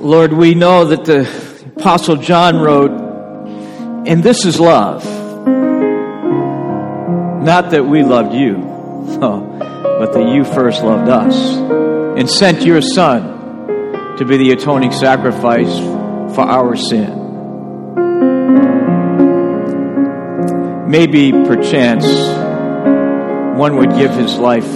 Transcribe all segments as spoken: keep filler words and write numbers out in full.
Lord, we know that the Apostle John wrote, and this is love. Not that we loved you, oh, but that you first loved us and sent your Son to be the atoning sacrifice for our sin. Maybe, perchance, one would give his life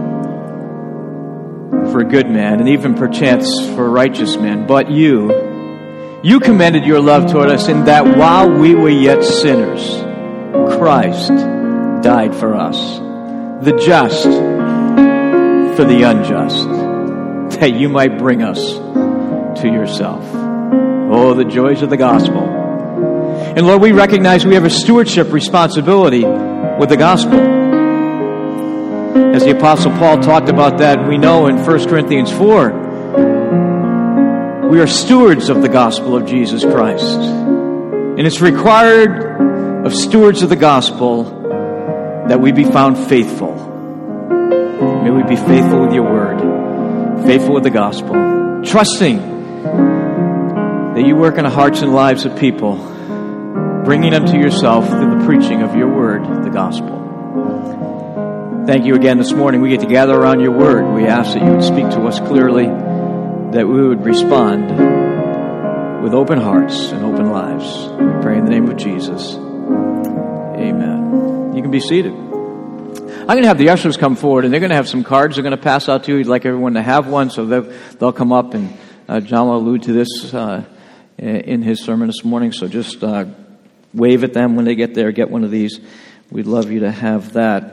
for a good man, and even perchance for a righteous man. But you, you commended your love toward us in that while we were yet sinners, Christ died for us, the just for the unjust, that you might bring us to yourself. Oh, the joys of the gospel. And Lord, we recognize we have a stewardship responsibility with the gospel. As the Apostle Paul talked about that, we know in First Corinthians four, we are stewards of the gospel of Jesus Christ. And it's required of stewards of the gospel that we be found faithful. May we be faithful with your word, faithful with the gospel, trusting that you work in the hearts and lives of people, bringing them to yourself through the preaching of your word, the gospel. Thank you again this morning. We get to gather around your word. We ask that you would speak to us clearly, that we would respond with open hearts and open lives. We pray in the name of Jesus. Amen. You can be seated. I'm going to have the ushers come forward, and they're going to have some cards they're going to pass out to you. We'd like everyone to have one, so they'll, they'll come up, and uh, John will allude to this uh, in his sermon this morning. So just uh, wave at them when they get there. Get one of these. We'd love you to have that.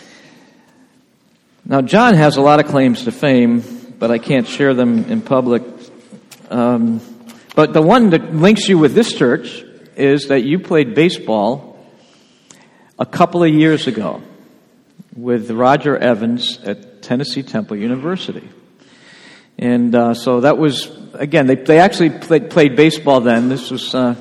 Now, John has a lot of claims to fame, but I can't share them in public. Um, but the one that links you with this church is that you played baseball a couple of years ago with Roger Evans at Tennessee Temple University. And uh, so that was, again, they, they actually played, played baseball then. This was uh,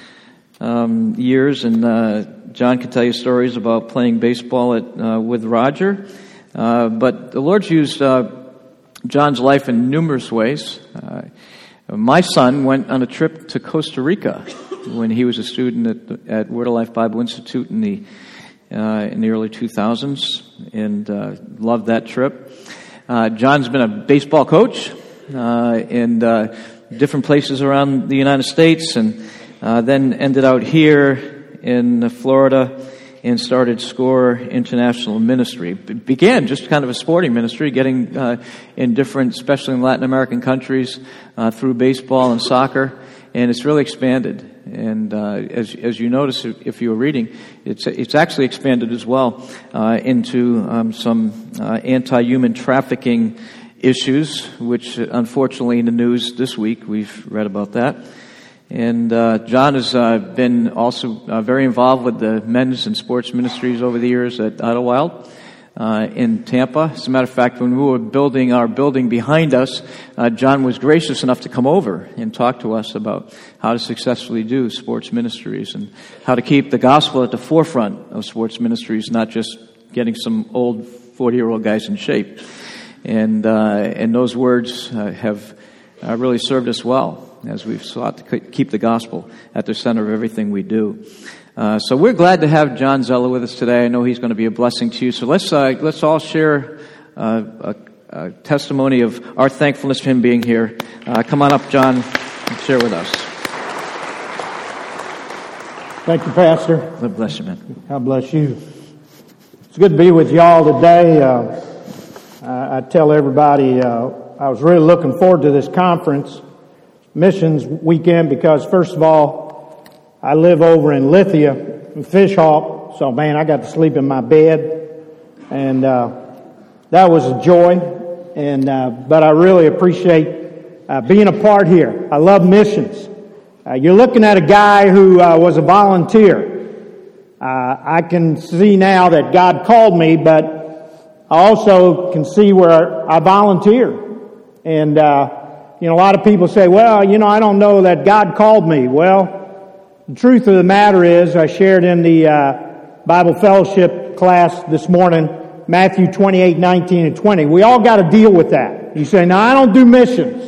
um, years, and uh, John can tell you stories about playing baseball at uh, with Roger. Uh, but the Lord's used uh, John's life in numerous ways. Uh, my son went on a trip to Costa Rica when he was a student at, at Word of Life Bible Institute in the uh, in the early two thousands, and uh, loved that trip. Uh, John's been a baseball coach uh, in uh, different places around the United States, and uh, then ended out here in Florida and started SCORE International Ministry. It began just kind of a sporting ministry, getting uh, in different, especially in Latin American countries, uh, through baseball and soccer, and it's really expanded. And uh, as as you notice, if you were reading, it's it's actually expanded as well uh, into um, some uh, anti-human trafficking issues, which unfortunately in the news this week we've read about that. And uh, John has uh, been also uh, very involved with the men's and sports ministries over the years at Idlewild uh, in Tampa. As a matter of fact, when we were building our building behind us, uh, John was gracious enough to come over and talk to us about how to successfully do sports ministries and how to keep the gospel at the forefront of sports ministries, not just getting some old forty-year-old guys in shape. And, uh, and those words uh, have uh, really served us well as we've sought to keep the gospel at the center of everything we do. Uh, so we're glad to have John Zeller with us today. I know he's going to be a blessing to you. So let's uh, let's all share uh, a, a testimony of our thankfulness for him being here. Uh, come on up, John, and share with us. Thank you, Pastor. God bless you, man. God bless you. It's good to be with y'all today. Uh, I, I tell everybody uh, I was really looking forward to this conference, missions weekend, because first of all, I live over in Lithia, in Fishhawk, so man, I got to sleep in my bed, and uh, that was a joy. And uh, but I really appreciate uh, being a part here. I love missions. Uh, you're looking at a guy who uh, was a volunteer. Uh, I can see now that God called me, but I also can see where I volunteered. And uh, you know, a lot of people say, well, you know, I don't know that God called me. Well, the truth of the matter is, I shared in the uh, Bible fellowship class this morning, Matthew twenty-eight, nineteen, and twenty. We all got to deal with that. You say, no, I don't do missions.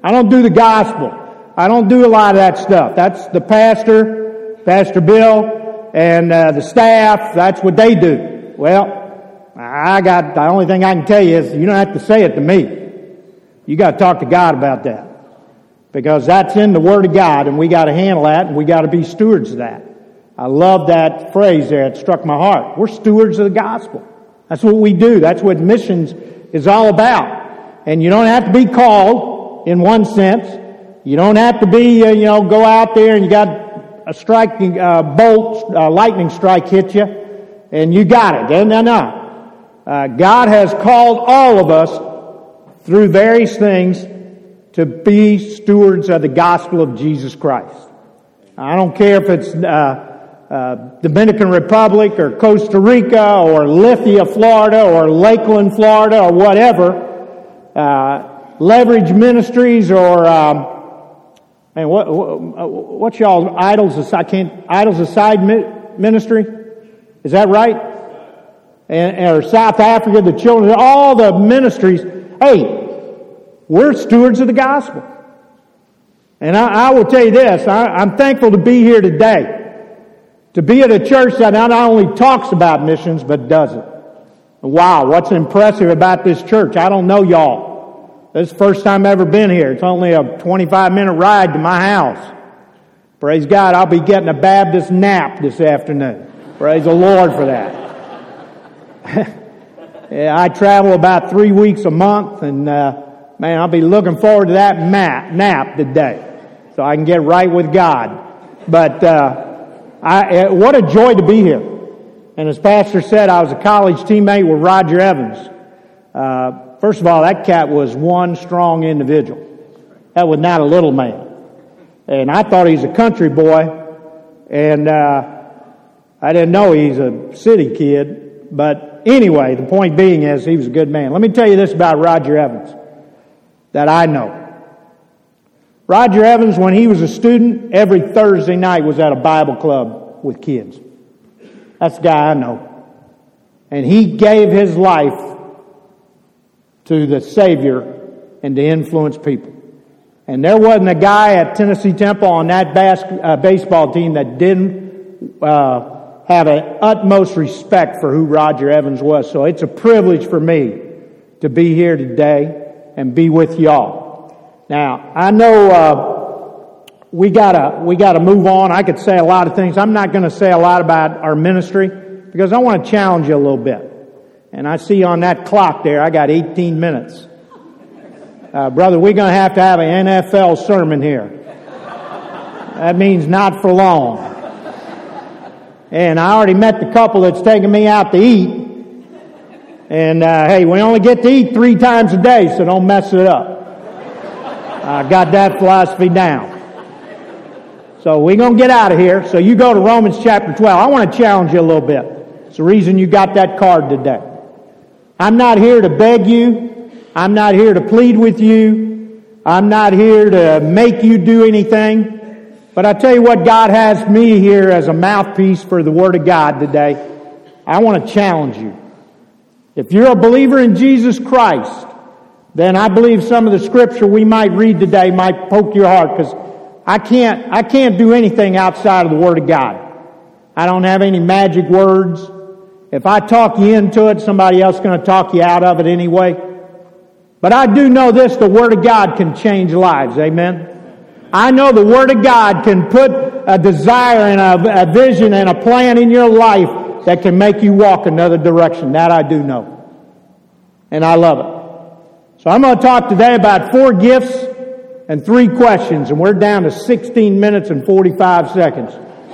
I don't do the gospel. I don't do a lot of that stuff. That's the pastor, Pastor Bill, and uh, the staff. That's what they do. Well, I got, the only thing I can tell you is you don't have to say it to me. You got to talk to God about that. Because that's in the Word of God, and we got to handle that, and we got to be stewards of that. I love that phrase there. It struck my heart. We're stewards of the gospel. That's what we do. That's what missions is all about. And you don't have to be called in one sense. You don't have to be, uh, you know, go out there and you got a striking uh, bolt, uh, lightning strike hit you, and you got it. No, no, no. Uh, God has called all of us through various things to be stewards of the gospel of Jesus Christ. I don't care if it's uh, uh, Dominican Republic or Costa Rica or Lithia, Florida or Lakeland, Florida or whatever, uh, Leverage Ministries or um, man, what, what what's y'all Idols? I can't Idols Aside Ministry, is that right? And, or South Africa, the children, all the ministries. Hey. We're stewards of the gospel. And I, I will tell you this, I, I'm thankful to be here today. To be at a church that not only talks about missions, but does it. Wow, what's impressive about this church? I don't know y'all. This is the first time I've ever been here. It's only a twenty-five minute ride to my house. Praise God, I'll be getting a Baptist nap this afternoon. Praise the Lord for that. Yeah, I travel about three weeks a month, and uh, man, I'll be looking forward to that nap, nap today, so I can get right with God. But uh, I, what a joy to be here. And as Pastor said, I was a college teammate with Roger Evans. Uh, first of all, that cat was one strong individual. That was not a little man. And I thought he's a country boy, and uh, I didn't know he's a city kid. But anyway, the point being is he was a good man. Let me tell you this about Roger Evans that I know. Roger Evans, when he was a student, every Thursday night was at a Bible club with kids. That's the guy I know. And he gave his life to the Savior and to influence people. And there wasn't a guy at Tennessee Temple on that bas- uh, baseball team that didn't uh, have an utmost respect for who Roger Evans was. So it's a privilege for me to be here today and be with y'all. Now, I know uh, we gotta we gotta move on. I could say a lot of things. I'm not going to say a lot about our ministry because I want to challenge you a little bit. And I see on that clock there, I got eighteen minutes. Uh, brother, we're going to have to have an N F L sermon here. That means not for long. And I already met the couple that's taking me out to eat. And, uh, hey, we only get to eat three times a day, so don't mess it up. I got that philosophy down. So we're going to get out of here. So you go to Romans chapter twelve. I want to challenge you a little bit. It's the reason you got that card today. I'm not here to beg you. I'm not here to plead with you. I'm not here to make you do anything. But I tell you what, God has me here as a mouthpiece for the Word of God today. I want to challenge you. If you're a believer in Jesus Christ, then I believe some of the scripture we might read today might poke your heart, because I can't, I can't do anything outside of the Word of God. I don't have any magic words. If I talk you into it, somebody else is going to talk you out of it anyway. But I do know this, the Word of God can change lives. Amen? I know the Word of God can put a desire and a, a vision and a plan in your life that can make you walk another direction. That I do know. And I love it. So I'm going to talk today about four gifts and three questions. And we're down to sixteen minutes and forty-five seconds.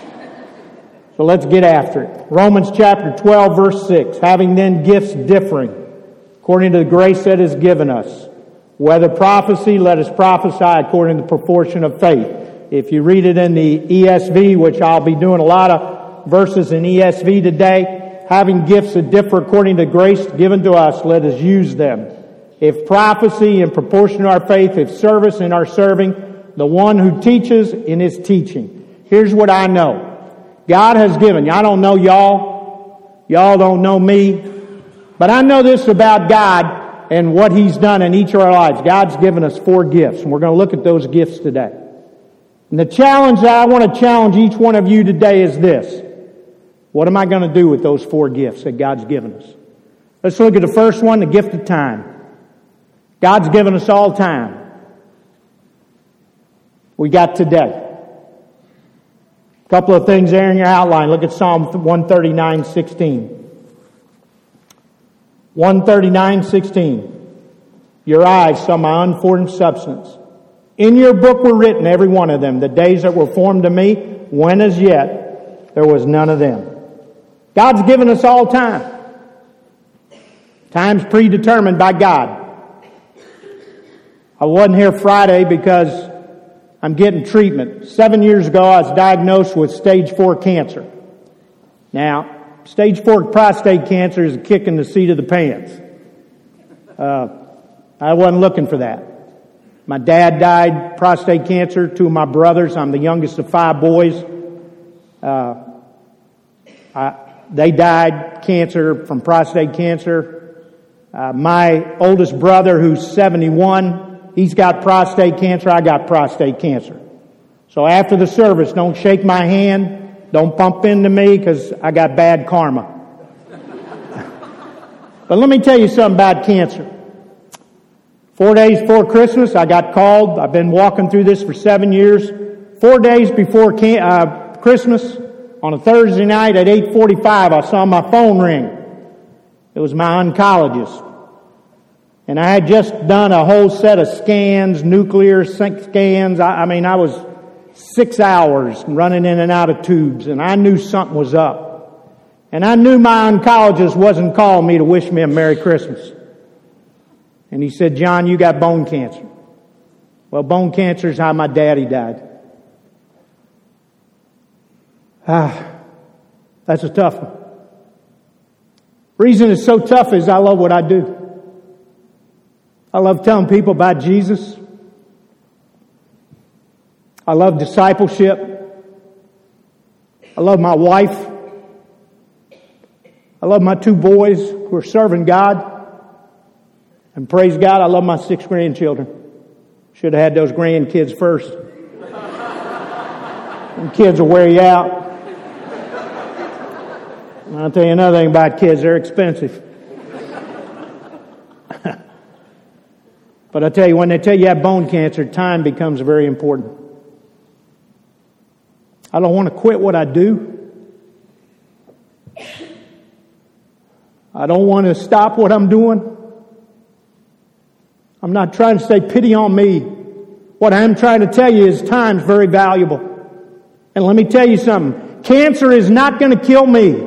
So let's get after it. Romans chapter twelve, verse six. Having then gifts differing, according to the grace that is given us. Whether prophecy, let us prophesy according to the proportion of faith. If you read it in the E S V, which I'll be doing a lot of verses in E S V today, having gifts that differ according to grace given to us, let us use them. If prophecy, in proportion to our faith. If service, in our serving. The one who teaches, in his teaching. Here's what I know. God has given you. I don't know y'all. Y'all don't know me. But I know this about God. and what He's done in each of our lives. God's given us four gifts, and we're going to look at those gifts today. And the challenge that I want to challenge each one of you today is this. What am I going to do with those four gifts that God's given us? Let's look at the first one, the gift of time. God's given us all time. We got today. A couple of things there in your outline. Look at Psalm one thirty-nine sixteen. one thirty-nine sixteen. Your eyes saw my unformed substance. In your book were written, every one of them, the days that were formed to me, when as yet there was none of them. God's given us all time. Time's predetermined by God. I wasn't here Friday because I'm getting treatment. Seven years ago, I was diagnosed with stage four cancer. Now, stage four prostate cancer is a kick in the seat of the pants. Uh, I wasn't looking for that. My dad died prostate cancer. Two of my brothers. I'm the youngest of five boys. Uh, I, they died cancer from prostate cancer. Uh, my oldest brother, who's seventy-one, he's got prostate cancer. I got prostate cancer. So after the service, don't shake my hand. Don't bump into me because I got bad karma. But let me tell you something about cancer. Four days before Christmas, I got called. I've been walking through this for seven years. Four days before can- uh, Christmas, on a Thursday night at eight forty-five, I saw my phone ring. It was my oncologist. And I had just done a whole set of scans, nuclear scans. I, I mean, I was six hours running in and out of tubes, and I knew something was up. And I knew my oncologist wasn't calling me to wish me a Merry Christmas. And he said, John, you got bone cancer. Well, bone cancer is how my daddy died. Ah, that's a tough one. Reason it's so tough is I love what I do. I love telling people about Jesus. I love discipleship. I love my wife. I love my two boys who are serving God. And praise God, I love my six grandchildren. Should have had those grandkids first. Them kids will wear you out. And I'll tell you another thing about kids, they're expensive. But I tell you, when they tell you you have bone cancer, time becomes very important. I don't want to quit what I do. I don't want to stop what I'm doing. I'm not trying to say pity on me. What I am trying to tell you is time's very valuable. And let me tell you something. Cancer is not going to kill me.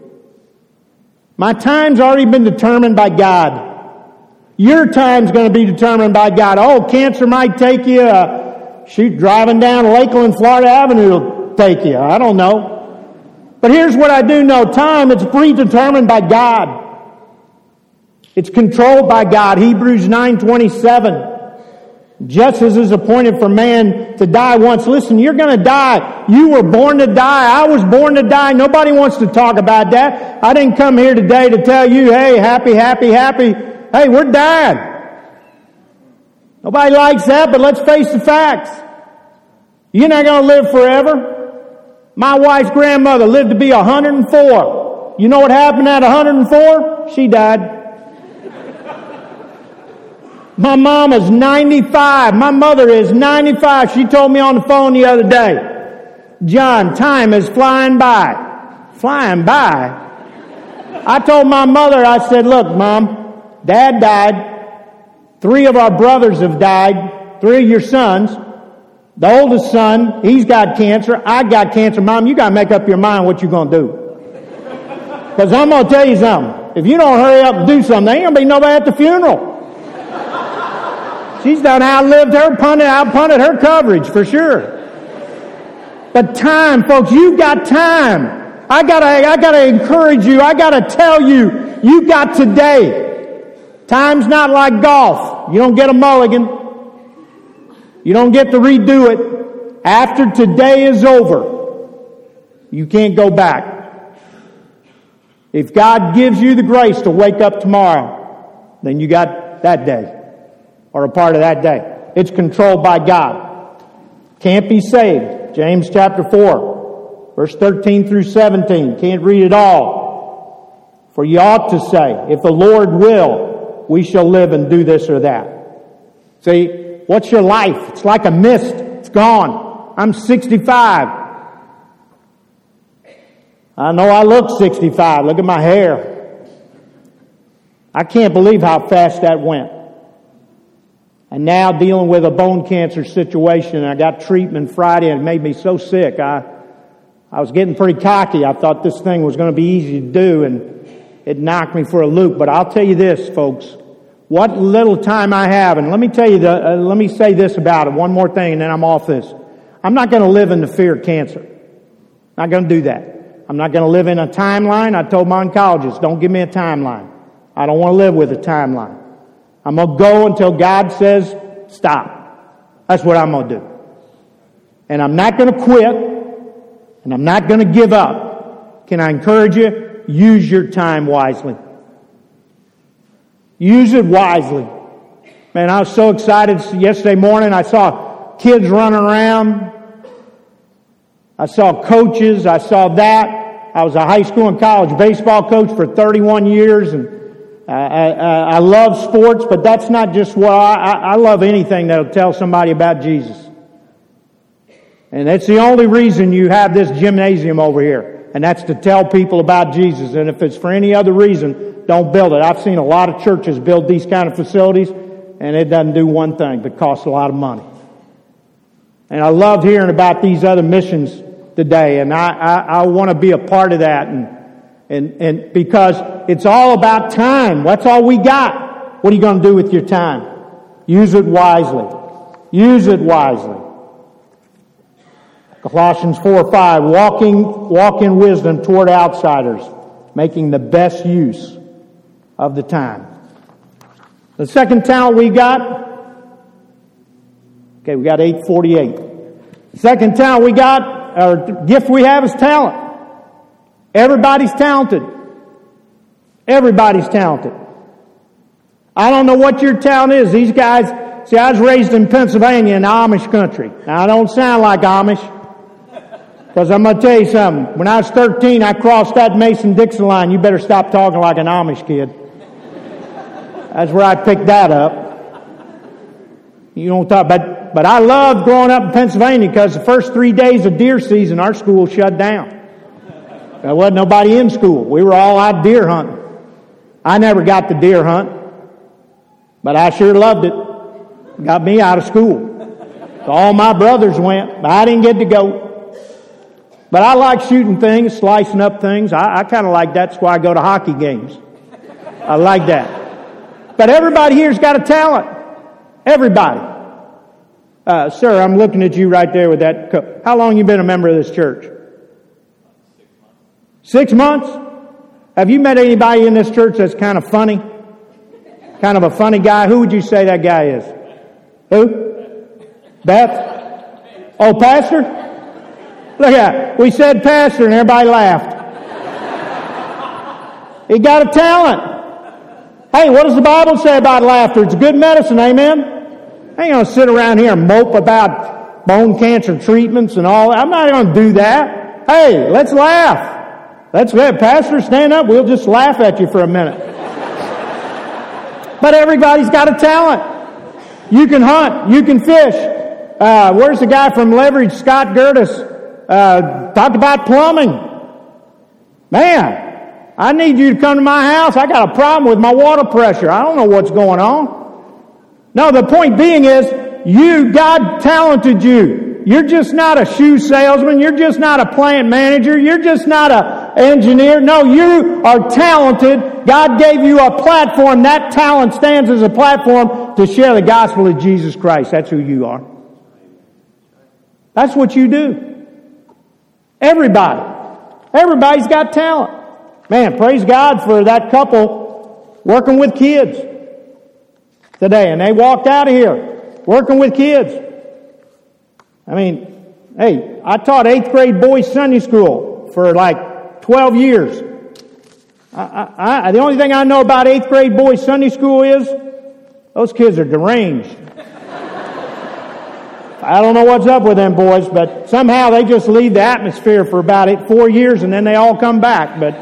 My time's already been determined by God. Your time's going to be determined by God. Oh, cancer might take you, uh, shoot, driving down Lakeland, Florida Avenue will take you. I don't know. But here's what I do know. Time, it's predetermined by God. It's controlled by God. Hebrews nine twenty-seven. Just as is appointed for man to die once. Listen, you're going to die. You were born to die. I was born to die. Nobody wants to talk about that. I didn't come here today to tell you, hey, happy, happy, happy. Hey, we're dying. Nobody likes that, but let's face the facts. You're not going to live forever. My wife's grandmother lived to be one hundred four. You know what happened at one hundred four? She died. My mom is ninety-five. My mother is ninety-five. She told me on the phone the other day, John, time is flying by. Flying by? I told my mother, I said, look, Mom, Dad died. Three of our brothers have died. Three of your sons. The oldest son, he's got cancer. I got cancer. Mom, you got to make up your mind what you're going to do. Because I'm going to tell you something. If you don't hurry up and do something, there ain't going to be nobody at the funeral. She's done outlived her, punted, out-punted her coverage for sure. But time, folks, you've got time. I gotta, I gotta encourage you. I gotta tell you, you got today. Time's not like golf. You don't get a mulligan. You don't get to redo it. After today is over, you can't go back. If God gives you the grace to wake up tomorrow, then you got that day or a part of that day. It's controlled by God. Can't be saved. James chapter four, verse thirteen through seventeen. Can't read it all. For ye ought to say, if the Lord will, we shall live and do this or that. See, what's your life? It's like a mist. It's gone. I'm sixty-five. I know I look sixty-five. Look at my hair. I can't believe how fast that went. And now dealing with a bone cancer situation. I got treatment Friday and it made me so sick. I, I was getting pretty cocky. I thought this thing was going to be easy to do and it knocked me for a loop. But I'll tell you this, folks. What little time I have, and let me tell you, the, uh, let me say this about it. One more thing and then I'm off this. I'm not going to live in the fear of cancer. Not going to do that. I'm not going to live in a timeline. I told my oncologists, don't give me a timeline. I don't want to live with a timeline. I'm going to go until God says stop. That's what I'm going to do. And I'm not going to quit. And I'm not going to give up. Can I encourage you? Use your time wisely. Use it wisely. Man, I was so excited yesterday morning. I saw kids running around. I saw coaches. I saw that. I was a high school and college baseball coach for thirty-one years, and I, I, I love sports, but that's not just what I, I love anything that'll tell somebody about Jesus. And that's the only reason you have this gymnasium over here, and that's to tell people about Jesus. And if it's for any other reason, don't build it. I've seen a lot of churches build these kind of facilities, and it doesn't do one thing, but costs a lot of money. And I loved hearing about these other missions today, and I, I, I want to be a part of that, and, and, and because it's all about time. That's all we got. What are you going to do with your time? Use it wisely. Use it wisely. Colossians four five, walking, walk in wisdom toward outsiders, making the best use of the time. The second talent we got, okay, we got eight forty-eight. Second talent we got, or gift we have is talent. Everybody's talented. Everybody's talented. I don't know what your talent is. These guys, see, I was raised in Pennsylvania in the Amish country. Now, I don't sound like Amish, because I'm going to tell you something. When I was thirteen, I crossed that Mason-Dixon line. You better stop talking like an Amish kid. That's where I picked that up. You don't talk, but, but I loved growing up in Pennsylvania because the first three days of deer season, our school shut down. There wasn't nobody in school. We were all out deer hunting. I never got the deer hunt, but I sure loved it. Got me out of school. So all my brothers went, but I didn't get to go. But I like shooting things, slicing up things. I, I kind of like that. That's why I go to hockey games. I like that. But everybody here's got a talent. Everybody. Uh, sir, I'm looking at you right there with that cup. How long you been a member of this church? Six months? Have you met anybody in this church that's kind of funny? Kind of a funny guy? Who would you say that guy is? Who? Beth? Oh, pastor? Look at it. We said pastor and everybody laughed. He got a talent. Hey, what does the Bible say about laughter? It's good medicine, amen? I ain't going to sit around here and mope about bone cancer treatments and all that. I'm not going to do that. Hey, let's laugh. Let's let Pastor stand up. We'll just laugh at you for a minute. But everybody's got a talent. You can hunt. You can fish. Uh, where's the guy from Leverage, Scott Gertis? Uh, talked about plumbing. Man. I need you to come to my house. I got a problem with my water pressure. I don't know what's going on. No, the point being is, you, God talented you. You're just not a shoe salesman. You're just not a plant manager. You're just not an engineer. No, you are talented. God gave you a platform. That talent stands as a platform to share the gospel of Jesus Christ. That's who you are. That's what you do. Everybody. Everybody's got talent. Man, praise God for that couple working with kids today. And they walked out of here working with kids. I mean, hey, I taught eighth grade boys Sunday school for like twelve years. I, I, I, the only thing I know about eighth grade boys Sunday school is Those kids are deranged. I don't know what's up with them boys, but somehow they just leave the atmosphere for about eight, four years and then they all come back. But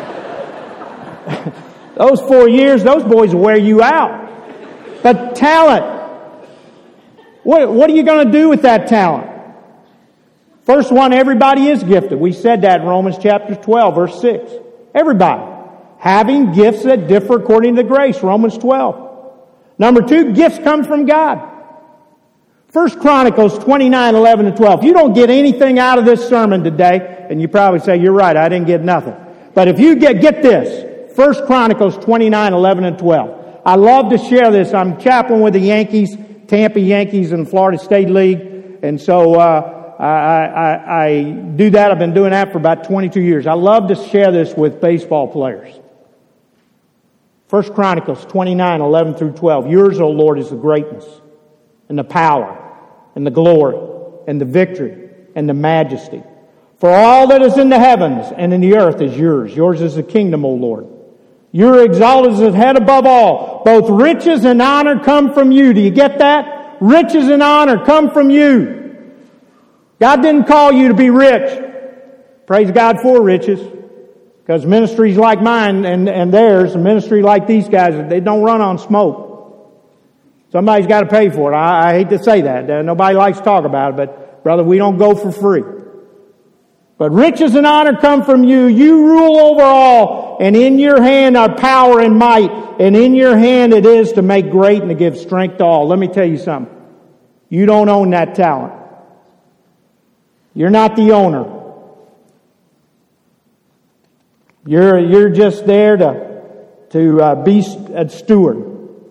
those four years, those boys will wear you out. But talent, what, what are you going to do with that talent? First one, everybody is gifted. We said that in Romans chapter twelve, verse six. Everybody. Having gifts that differ according to grace, Romans twelve. Number two, gifts come from God. First Chronicles twenty-nine, eleven and twelve. If you don't get anything out of this sermon today, and you probably say, you're right, I didn't get nothing. But if you get, get this, First Chronicles twenty-nine, eleven and twelve. I love to share this. I'm chaplain with the Yankees, Tampa Yankees in Florida State League. And so, uh, I, I, I do that. I've been doing that for about twenty-two years. I love to share this with baseball players. First Chronicles twenty-nine, eleven through twelve. Yours, O Lord, is the greatness and the power and the glory and the victory and the majesty. For all that is in the heavens and in the earth is yours. Yours is the kingdom, O Lord. You are exalted as the head above all. Both riches and honor come from you. Do you get that? Riches and honor come from you. God didn't call you to be rich. Praise God for riches. Because ministries like mine and, and theirs, a ministry like these guys, they don't run on smoke. Somebody's got to pay for it. I, I hate to say that. Uh, nobody likes to talk about it, but brother, we don't go for free. But riches and honor come from you. You rule over all, and in your hand are power and might, and in your hand it is to make great and to give strength to all. Let me tell you something. You don't own that talent. You're not the owner. You're, you're just there to, to uh, be a steward.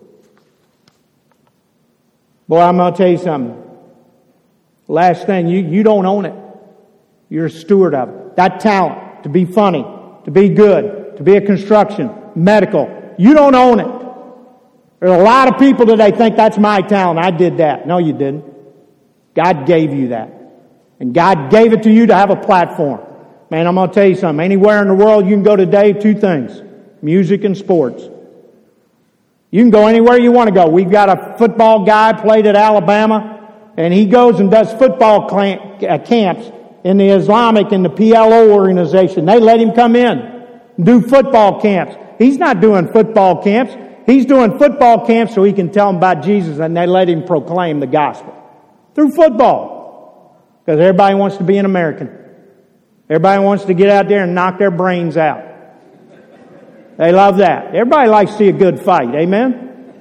Boy, I'm going to tell you something. Last thing, you, you don't own it. You're a steward of it. That talent, to be funny, to be good, to be a construction, medical, you don't own it. There's a lot of people today think that's my talent. I did that. No, you didn't. God gave you that. And God gave it to you to have a platform. Man, I'm going to tell you something. Anywhere in the world you can go today, two things. Music and sports. You can go anywhere you want to go. We've got a football guy played at Alabama, and he goes and does football camps in the Islamic and the P L O organization. They let him come in and do football camps. He's not doing football camps. He's doing football camps so he can tell them about Jesus, and they let him proclaim the gospel through football. Because everybody wants to be an American. Everybody wants to get out there and knock their brains out. They love that. Everybody likes to see a good fight. Amen?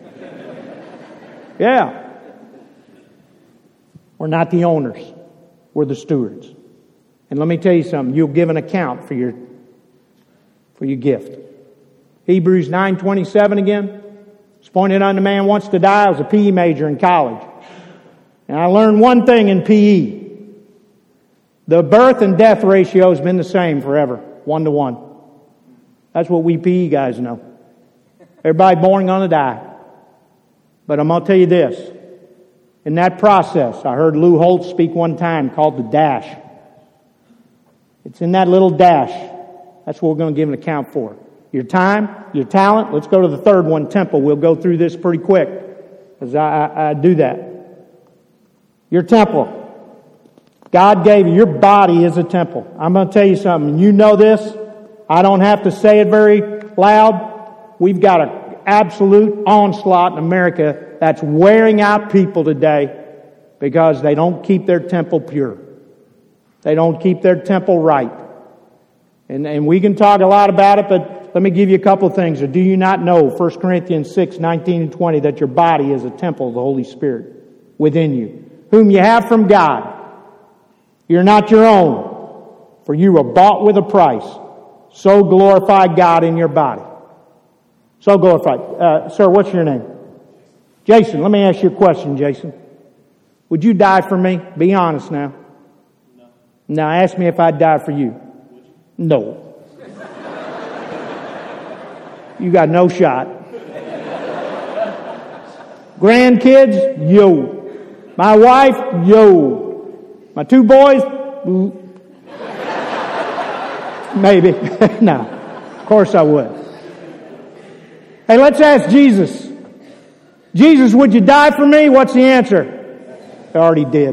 Yeah. We're not the owners. We're the stewards. And let me tell you something. You'll give an account for your, for your gift. Hebrews nine twenty-seven again. It's pointed on the man wants to die. I was a P E major in college. And I learned one thing in P E. The birth and death ratio has been the same forever. One to one. That's what we P E guys know. Everybody born gonna die. But I'm gonna tell you this. In that process, I heard Lou Holtz speak one time called the dash. It's in that little dash. That's what we're going to give an account for. Your time, your talent. Let's go to the third one, temple. We'll go through this pretty quick as I, I, I do that. Your temple. God gave you. Your body is a temple. I'm going to tell you something. You know this. I don't have to say it very loud. We've got an absolute onslaught in America that's wearing out people today because they don't keep their temple pure. They don't keep their temple right. And, and we can talk a lot about it, but let me give you a couple of things. Or do you not know, First Corinthians six, nineteen and twenty, that your body is a temple of the Holy Spirit within you, whom you have from God. You're not your own, for you were bought with a price. So glorify God in your body. So glorified. Uh, sir, what's your name? Jason, let me ask you a question, Jason. Would you die for me? Be honest now. No. Now ask me if I'd die for you. No. You got no shot. Grandkids? Yo. My wife? Yo. My two boys? Maybe. No. Of course I would. Hey, let's ask Jesus. Jesus, would you die for me? What's the answer? He already did.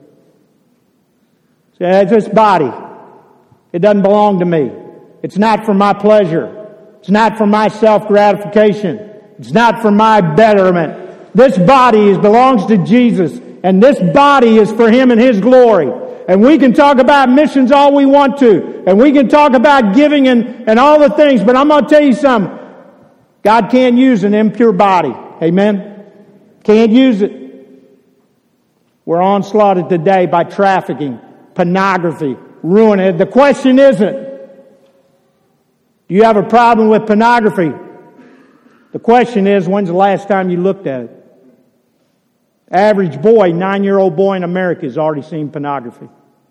So it's this body. It doesn't belong to me. It's not for my pleasure. It's not for my self-gratification. It's not for my betterment. This body is, belongs to Jesus, and this body is for Him and His glory. And we can talk about missions all we want to, and we can talk about giving and, and all the things, but I'm going to tell you something. God can't use an impure body. Amen? Can't use it. We're onslaughted today by trafficking, pornography, ruining it. The question isn't, do you have a problem with pornography? The question is, when's the last time you looked at it? Average boy, nine-year-old boy in America has already seen pornography.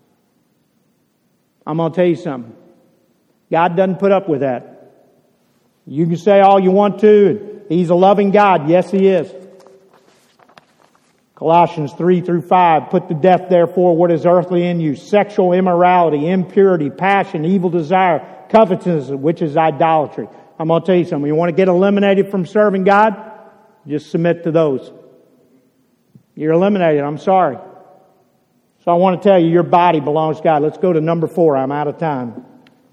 I'm going to tell you something. God doesn't put up with that. You can say all you want to. He's a loving God. Yes, He is. Colossians three through five, put to death therefore what is earthly in you, sexual immorality, impurity, passion, evil desire, covetousness, which is idolatry. I'm going to tell you something. You want to get eliminated from serving God? Just submit to those. You're eliminated. I'm sorry. So I want to tell you, your body belongs to God. Let's go to number four. I'm out of time.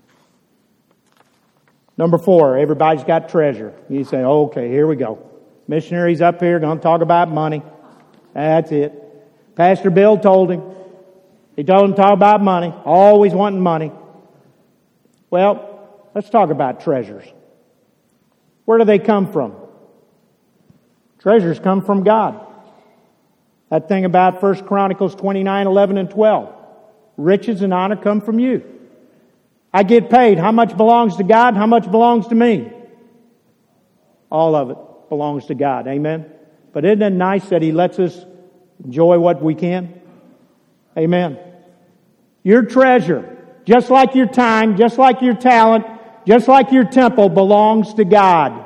Number four, everybody's got treasure. You say, oh, okay, here we go. Missionaries up here going to talk about money. That's it. Pastor Bill told him. He told him to talk about money. Always wanting money. Well, let's talk about treasures. Where do they come from? Treasures come from God. That thing about First Chronicles twenty-nine, eleven, and twelve. Riches and honor come from you. I get paid. How much belongs to God? How much belongs to me? All of it belongs to God. Amen? But isn't it nice that He lets us enjoy what we can? Amen. Your treasure, just like your time, just like your talent, just like your temple, belongs to God.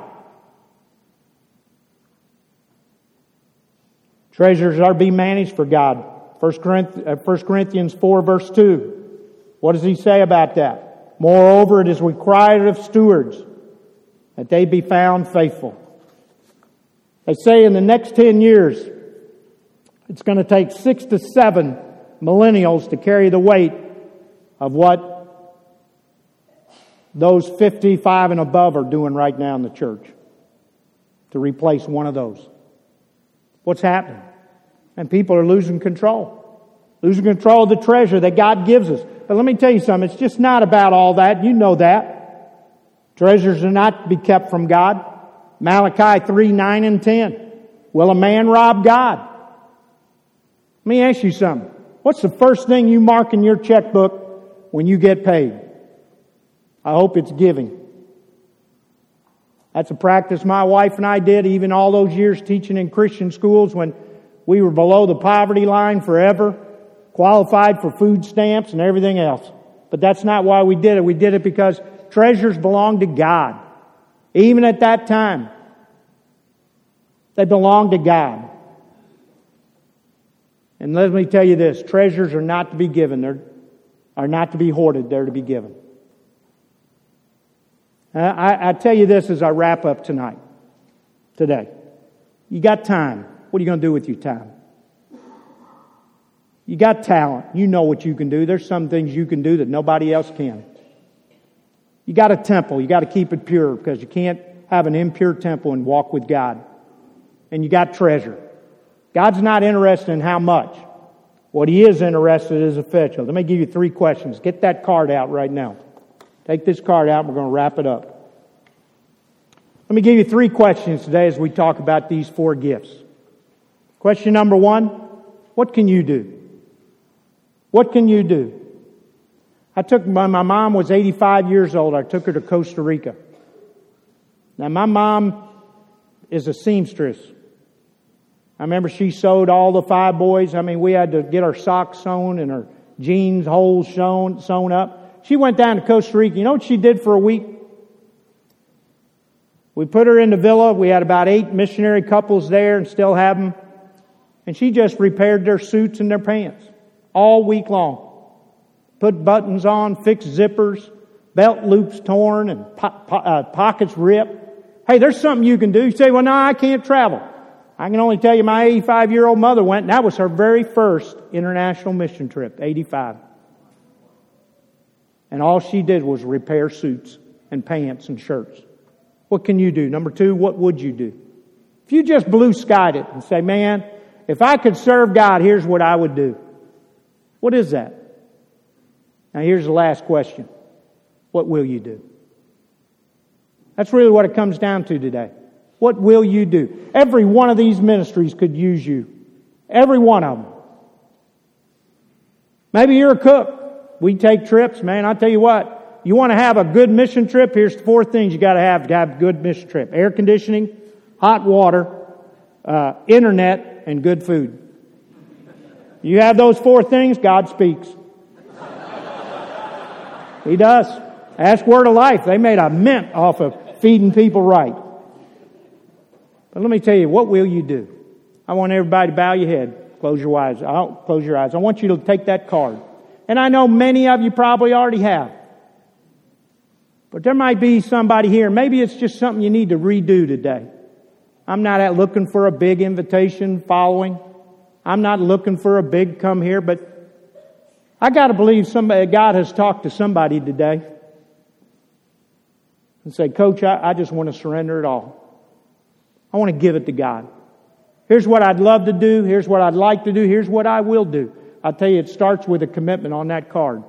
Treasures are to be managed for God. First Corinthians four verse two. What does he say about that? Moreover, it is required of stewards that they be found faithful. They say in the next ten years, it's going to take six to seven millennials to carry the weight of what those fifty-five and above are doing right now in the church. To replace one of those. What's happening? And people are losing control. Losing control of the treasure that God gives us. But let me tell you something. It's just not about all that. You know that. Treasures are not to be kept from God. Malachi three, nine, and ten. Will a man rob God? Let me ask you something. What's the first thing you mark in your checkbook when you get paid? I hope it's giving. That's a practice my wife and I did even all those years teaching in Christian schools when we were below the poverty line forever, qualified for food stamps and everything else. But that's not why we did it. We did it because treasures belong to God. Even at that time, they belong to God. And let me tell you this, treasures are not to be given. They're are not to be hoarded. They're to be given. I, I tell you this as I wrap up tonight, today. You got time. What are you going to do with your time? You got talent. You know what you can do. There's some things you can do that nobody else can. You got a temple. You got to keep it pure because you can't have an impure temple and walk with God. And you got treasure. God's not interested in how much. What He is interested in is effectual. Let me give you three questions. Get that card out right now. Take this card out and we're going to wrap it up. Let me give you three questions today as we talk about these four gifts. Question number one, what can you do? What can you do? I took, my, my mom was eighty-five years old. I took her to Costa Rica. Now my mom is a seamstress. I remember she sewed all the five boys. I mean, we had to get our socks sewn and our jeans holes sewn, sewn up. She went down to Costa Rica. You know what she did for a week? We put her in the villa. We had about eight missionary couples there and still have them. And she just repaired their suits and their pants all week long. Put buttons on, fixed zippers, belt loops torn, and po- po- uh, pockets ripped. Hey, there's something you can do. You say, well, no, I can't travel. I can only tell you my eighty-five-year-old mother went, and that was her very first international mission trip, eighty-five. And all she did was repair suits and pants and shirts. What can you do? Number two, what would you do? If you just blue skied it and say, man, if I could serve God, here's what I would do. What is that? Now here's the last question. What will you do? That's really what it comes down to today. What will you do? Every one of these ministries could use you. Every one of them. Maybe you're a cook. We take trips, man. I'll tell you what. You want to have a good mission trip? Here's the four things you got to have to have a good mission trip. Air conditioning, hot water, uh, internet, and good food. You have those four things, God speaks. He does. Ask Word of Life. They made a mint off of feeding people right. But let me tell you, what will you do? I want everybody to bow your head. Close your eyes. I'll close your eyes. I want you to take that card. And I know many of you probably already have. But there might be somebody here. Maybe it's just something you need to redo today. I'm not out looking for a big invitation following. I'm not looking for a big come here, but I got to believe somebody, God has talked to somebody today and say, Coach, I, I just want to surrender it all. I want to give it to God. Here's what I'd love to do. Here's what I'd like to do. Here's what I will do. I'll tell you, it starts with a commitment on that card.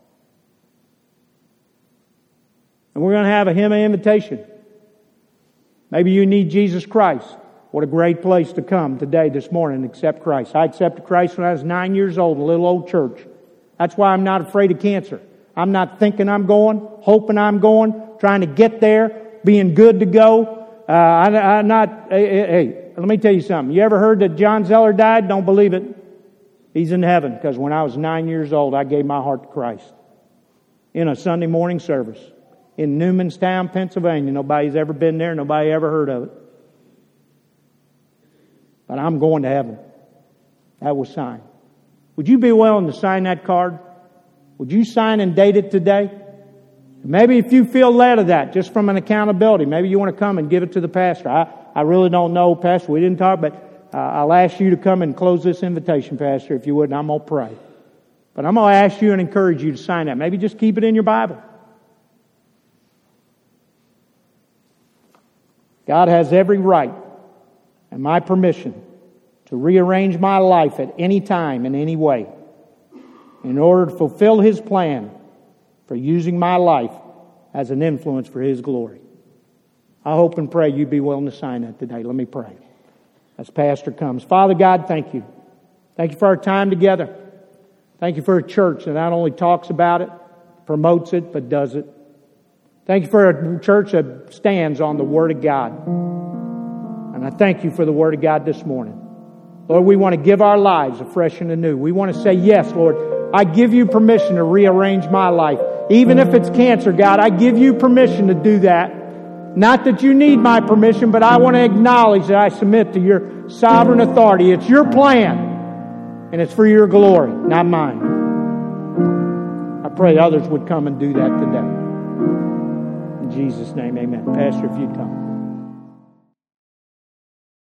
And we're going to have a hymn of invitation. Maybe you need Jesus Christ. What a great place to come today, this morning, and accept Christ. I accepted Christ when I was nine years old in a little old church. That's why I'm not afraid of cancer. I'm not thinking I'm going, hoping I'm going, trying to get there, being good to go. Uh, I, I'm not, hey, hey, let me tell you something. You ever heard that John Zeller died? Don't believe it. He's in heaven, because when I was nine years old, I gave my heart to Christ. In a Sunday morning service. In Newmanstown, Pennsylvania. Nobody's ever been there. Nobody ever heard of it. But I'm going to heaven. That was signed. Would you be willing to sign that card? Would you sign and date it today? Maybe if you feel led of that, just from an accountability, maybe you want to come and give it to the pastor. I, I really don't know, Pastor. We didn't talk, but uh, I'll ask you to come and close this invitation, Pastor, if you would, and I'm going to pray. But I'm going to ask you and encourage you to sign that. Maybe just keep it in your Bible. God has every right and my permission to rearrange my life at any time in any way in order to fulfill His plan for using my life as an influence for His glory. I hope and pray you'd be willing to sign that today. Let me pray as Pastor comes. Father God, thank you. Thank you for our time together. Thank you for a church that not only talks about it, promotes it, but does it. Thank you for a church that stands on the Word of God. And I thank you for the Word of God this morning. Lord, we want to give our lives afresh and anew. We want to say, yes, Lord, I give you permission to rearrange my life. Even if it's cancer, God, I give you permission to do that. Not that you need my permission, but I want to acknowledge that I submit to your sovereign authority. It's your plan, and it's for your glory, not mine. I pray others would come and do that today. In Jesus' name, amen. Pastor, if you'd come.